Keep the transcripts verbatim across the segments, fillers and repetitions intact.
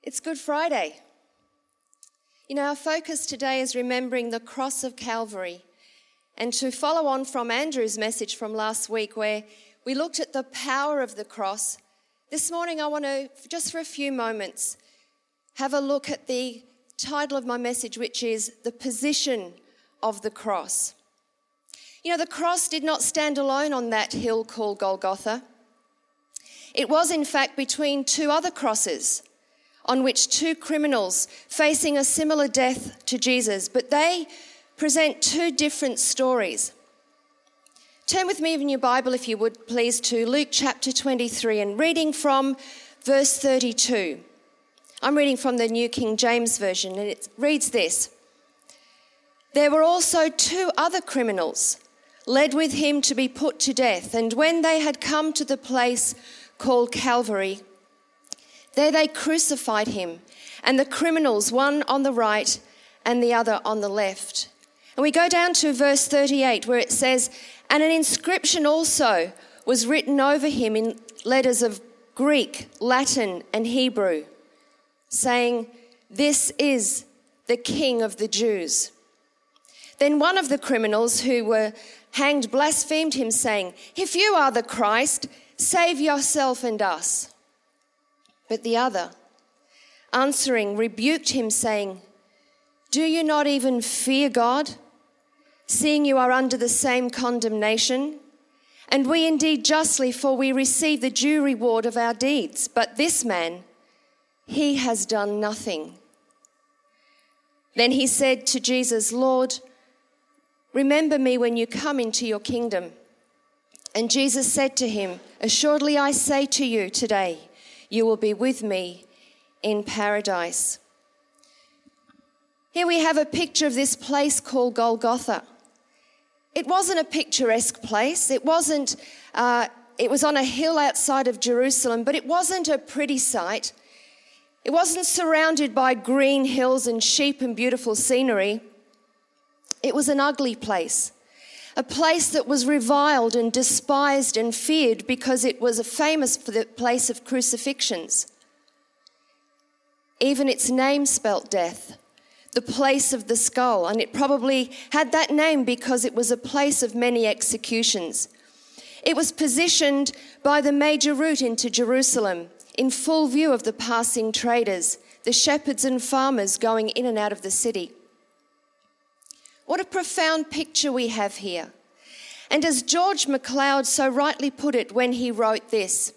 It's Good Friday. You know, our focus today is remembering the cross of Calvary. And to follow on from Andrew's message from last week where we looked at the power of the cross, this morning I want to, just for a few moments, have a look at the title of my message, which is The Position of the Cross. You know, the cross did not stand alone on that hill called Golgotha. It was, in fact, between two other crosses on which two criminals facing a similar death to Jesus, but they present two different stories. Turn with me in your Bible, if you would, please, to Luke chapter twenty-three and reading from verse thirty-two. I'm reading from the New King James Version, and it reads this. There were also two other criminals led with him to be put to death, and when they had come to the place called Calvary, there they crucified him, and the criminals, one on the right and the other on the left. And we go down to verse thirty-eight, where it says, and an inscription also was written over him in letters of Greek, Latin, and Hebrew, saying, this is the King of the Jews. Then one of the criminals who were hanged blasphemed him, saying, if you are the Christ, save yourself and us. But the other, answering, rebuked him, saying, do you not even fear God, seeing you are under the same condemnation? And we indeed justly, for we receive the due reward of our deeds. But this man, he has done nothing. Then he said to Jesus, Lord, remember me when you come into your kingdom. And Jesus said to him, assuredly I say to you today, you will be with me in paradise. Here we have a picture of this place called Golgotha. It wasn't a picturesque place. It wasn't, uh, it was on a hill outside of Jerusalem, but it wasn't a pretty sight. It wasn't surrounded by green hills and sheep and beautiful scenery. It was an ugly place. A place that was reviled and despised and feared because it was famous for the place of crucifixions. Even its name spelt death, the place of the skull, and it probably had that name because it was a place of many executions. It was positioned by the major route into Jerusalem, in full view of the passing traders, the shepherds and farmers going in and out of the city. What a profound picture we have here. And as George MacLeod so rightly put it when he wrote this,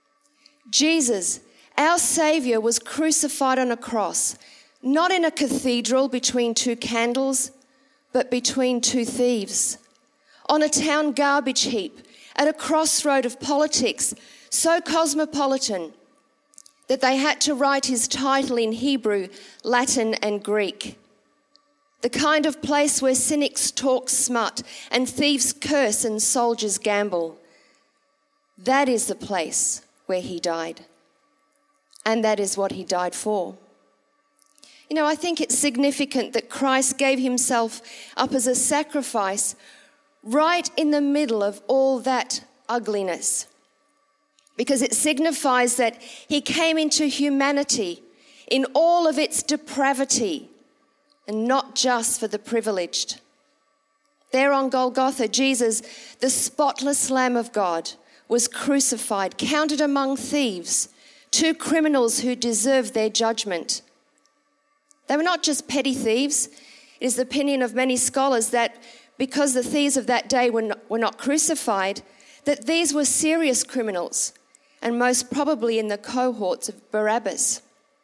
Jesus, our Saviour, was crucified on a cross, not in a cathedral between two candles, but between two thieves, on a town garbage heap, at a crossroad of politics, so cosmopolitan that they had to write his title in Hebrew, Latin, and Greek. The kind of place where cynics talk smut and thieves curse and soldiers gamble. That is the place where he died. And that is what he died for. You know, I think it's significant that Christ gave himself up as a sacrifice right in the middle of all that ugliness. Because it signifies that he came into humanity in all of its depravity, and not just for the privileged. There on Golgotha, Jesus, the spotless Lamb of God, was crucified, counted among thieves, two criminals who deserved their judgment. They were not just petty thieves. It is the opinion of many scholars that because the thieves of that day were not, were not crucified, that these were serious criminals, and most probably in the cohorts of Barabbas.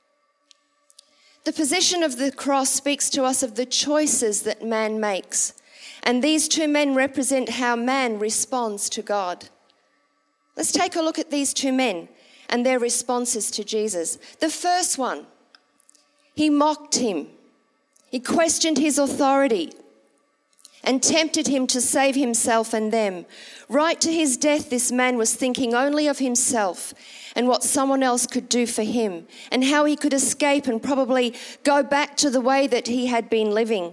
The position of the cross speaks to us of the choices that man makes. And these two men represent how man responds to God. Let's take a look at these two men and their responses to Jesus. The first one, he mocked him. He questioned his authority and tempted him to save himself and them. Right to his death, this man was thinking only of himself and what someone else could do for him, and how he could escape and probably go back to the way that he had been living.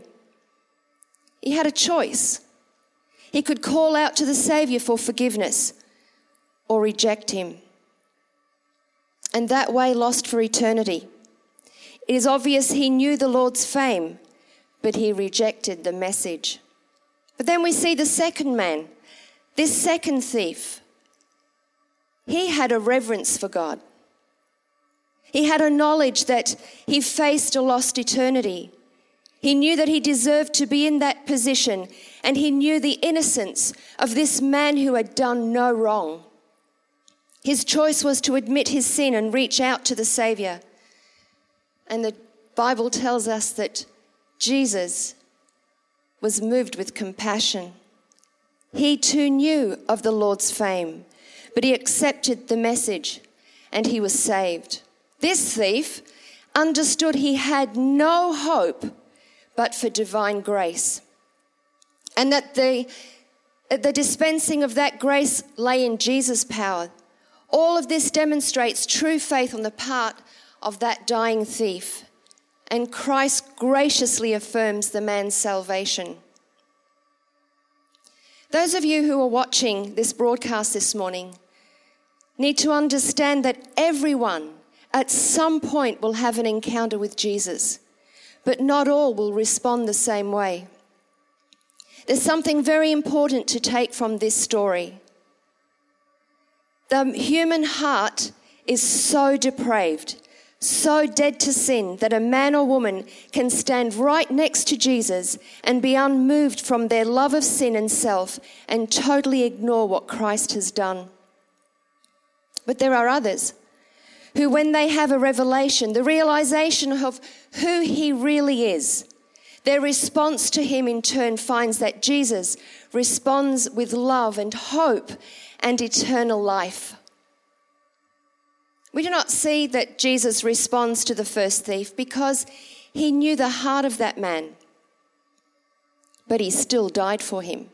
He had a choice. He could call out to the Saviour for forgiveness or reject him, and that way lost for eternity. It is obvious he knew the Lord's fame, but he rejected the message. But then we see the second man, this second thief. He had a reverence for God. He had a knowledge that he faced a lost eternity. He knew that he deserved to be in that position, and he knew the innocence of this man who had done no wrong. His choice was to admit his sin and reach out to the Savior. And the Bible tells us that Jesus was moved with compassion. He too knew of the Lord's fame, but he accepted the message and he was saved. This thief understood he had no hope but for divine grace, and that the, the dispensing of that grace lay in Jesus' power. All of this demonstrates true faith on the part of that dying thief, and Christ graciously affirms the man's salvation. Those of you who are watching this broadcast this morning need to understand that everyone at some point will have an encounter with Jesus, but not all will respond the same way. There's something very important to take from this story. The human heart is so depraved, so dead to sin, that a man or woman can stand right next to Jesus and be unmoved from their love of sin and self and totally ignore what Christ has done. But there are others who, when they have a revelation, the realization of who he really is, their response to him in turn finds that Jesus responds with love and hope and eternal life. We do not see that Jesus responds to the first thief because he knew the heart of that man, but he still died for him.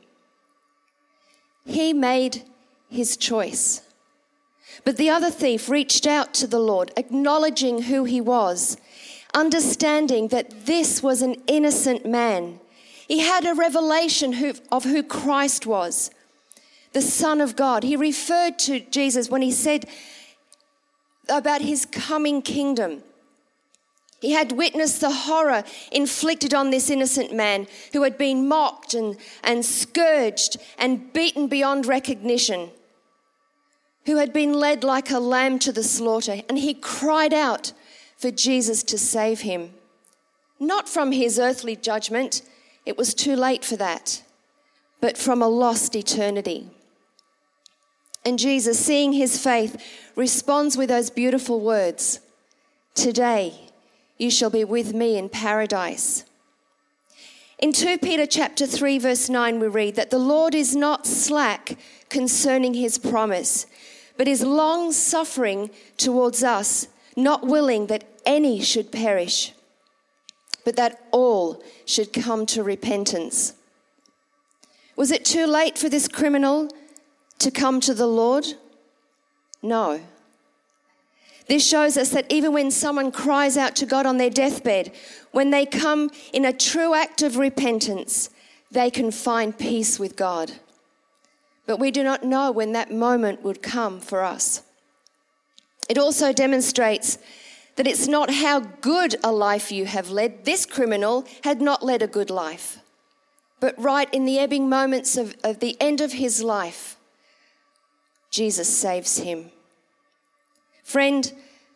He made his choice. But the other thief reached out to the Lord, acknowledging who he was, understanding that this was an innocent man. He had a revelation of who Christ was, the Son of God. He referred to Jesus when he said about his coming kingdom. He had witnessed the horror inflicted on this innocent man who had been mocked and, and scourged and beaten beyond recognition, who had been led like a lamb to the slaughter, and he cried out for Jesus to save him. Not from his earthly judgment, it was too late for that, but from a lost eternity. And Jesus, seeing his faith, responds with those beautiful words, "Today you shall be with me in paradise." In Second Peter chapter three, verse nine, we read that the Lord is not slack concerning his promise, but is long-suffering towards us, not willing that any should perish, but that all should come to repentance. Was it too late for this criminal to come to the Lord? No. This shows us that even when someone cries out to God on their deathbed, when they come in a true act of repentance, they can find peace with God. But we do not know when that moment would come for us. It also demonstrates that it's not how good a life you have led. This criminal had not led a good life. But right in the ebbing moments of, of the end of his life, Jesus saves him. Friend,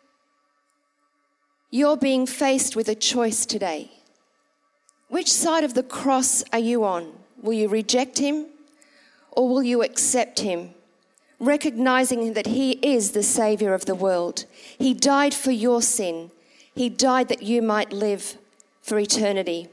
you're being faced with a choice today. Which side of the cross are you on? Will you reject him or will you accept him, recognizing that he is the Savior of the world? He died for your sin. He died that you might live for eternity.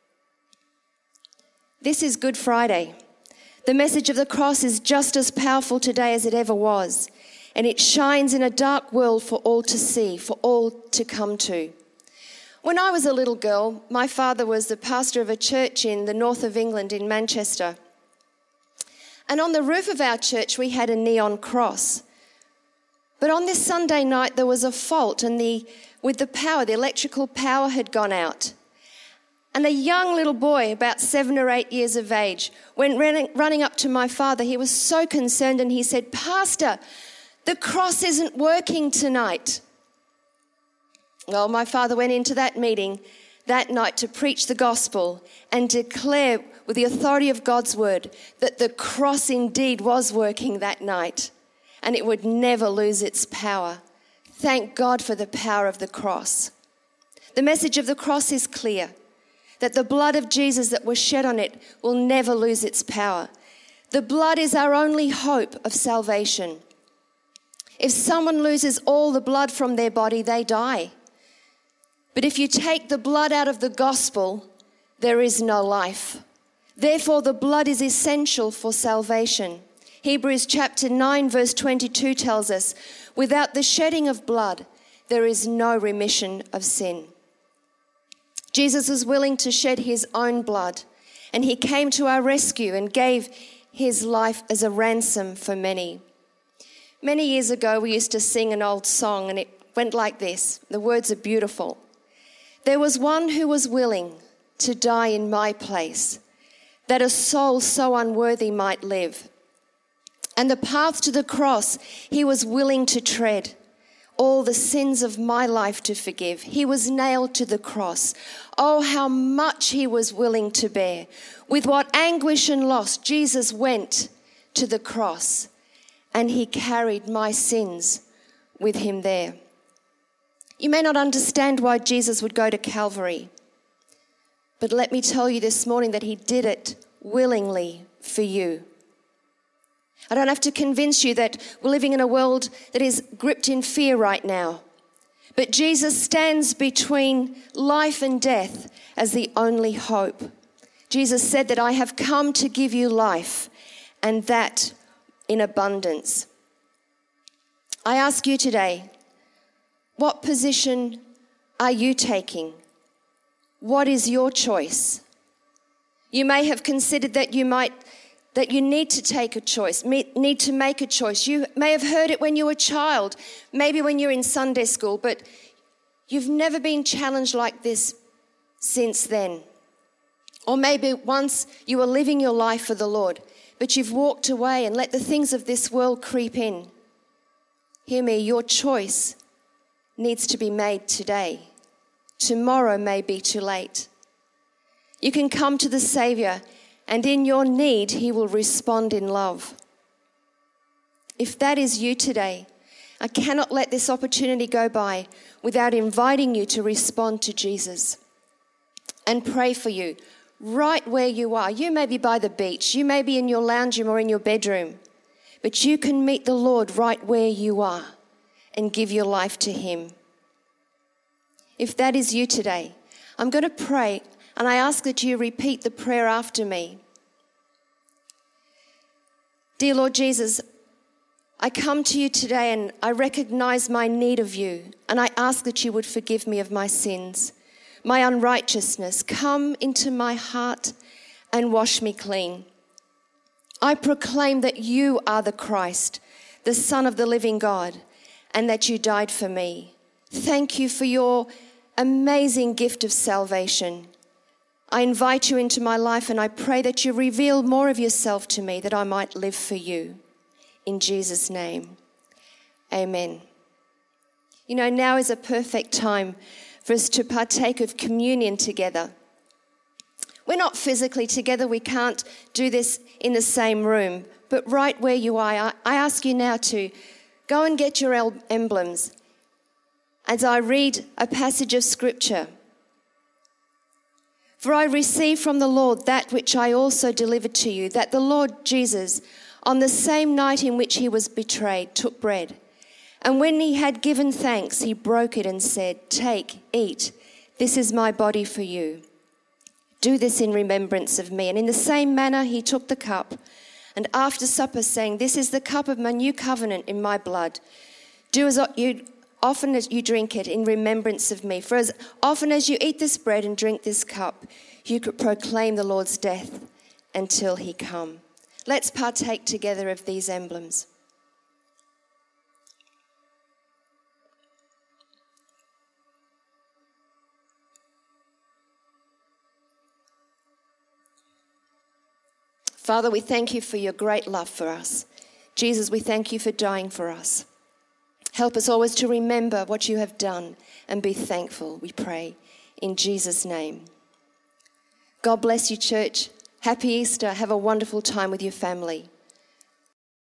This is Good Friday. The message of the cross is just as powerful today as it ever was, and it shines in a dark world for all to see, for all to come to. When I was a little girl, my father was the pastor of a church in the north of England in Manchester. And on the roof of our church, we had a neon cross. But on this Sunday night, there was a fault, and the with the power, the electrical power had gone out. And a young little boy, about seven or eight years of age, went running, running up to my father. He was so concerned, and he said, "Pastor, the cross isn't working tonight." Well, my father went into that meeting that night to preach the gospel and declare with the authority of God's word that the cross indeed was working that night and it would never lose its power. Thank God for the power of the cross. The message of the cross is clear, that the blood of Jesus that was shed on it will never lose its power. The blood is our only hope of salvation. If someone loses all the blood from their body, they die. But if you take the blood out of the gospel, there is no life. Therefore, the blood is essential for salvation. Hebrews chapter nine verse twenty-two tells us, without the shedding of blood, there is no remission of sin. Jesus was willing to shed his own blood, and he came to our rescue and gave his life as a ransom for many. Many years ago, we used to sing an old song, and it went like this. The words are beautiful. There was one who was willing to die in my place, that a soul so unworthy might live. And the path to the cross he was willing to tread, all the sins of my life to forgive. He was nailed to the cross. Oh, how much he was willing to bear. With what anguish and loss Jesus went to the cross, and he carried my sins with him there. You may not understand why Jesus would go to Calvary, but let me tell you this morning that he did it willingly for you. I don't have to convince you that we're living in a world that is gripped in fear right now. But Jesus stands between life and death as the only hope. Jesus said that I have come to give you life, and that in abundance. I ask you today, what position are you taking? What is your choice? You may have considered that you might that you need to take a choice, need to make a choice. You may have heard it when you were a child, maybe when you're in Sunday school, but you've never been challenged like this since then. Or maybe once you were living your life for the Lord, but you've walked away and let the things of this world creep in. Hear me, your choice needs to be made today. Tomorrow may be too late. You can come to the Savior, and in your need, he will respond in love. If that is you today, I cannot let this opportunity go by without inviting you to respond to Jesus and pray for you right where you are. You may be by the beach, you may be in your lounge room or in your bedroom, but you can meet the Lord right where you are and give your life to him. If that is you today, I'm going to pray, and I ask that you repeat the prayer after me. Dear Lord Jesus, I come to you today and I recognize my need of you, and I ask that you would forgive me of my sins, my unrighteousness. Come into my heart and wash me clean. I proclaim that you are the Christ, the Son of the living God, and that you died for me. Thank you for your amazing gift of salvation. I invite you into my life, and I pray that you reveal more of yourself to me, that I might live for you. In Jesus' name, amen. You know, now is a perfect time for us to partake of communion together. We're not physically together. We can't do this in the same room. But right where you are, I ask you now to go and get your emblems as I read a passage of Scripture. For I received from the Lord that which I also delivered to you, that the Lord Jesus, on the same night in which he was betrayed, took bread. And when he had given thanks, he broke it and said, "Take, eat, this is my body for you. Do this in remembrance of me." And in the same manner he took the cup, and after supper saying, "This is the cup of my new covenant in my blood. Do as you often as you drink it in remembrance of me. For as often as you eat this bread and drink this cup, you could proclaim the Lord's death until he come." Let's partake together of these emblems. Father, we thank you for your great love for us. Jesus, we thank you for dying for us. Help us always to remember what you have done and be thankful, we pray, in Jesus' name. God bless you, church. Happy Easter. Have a wonderful time with your family.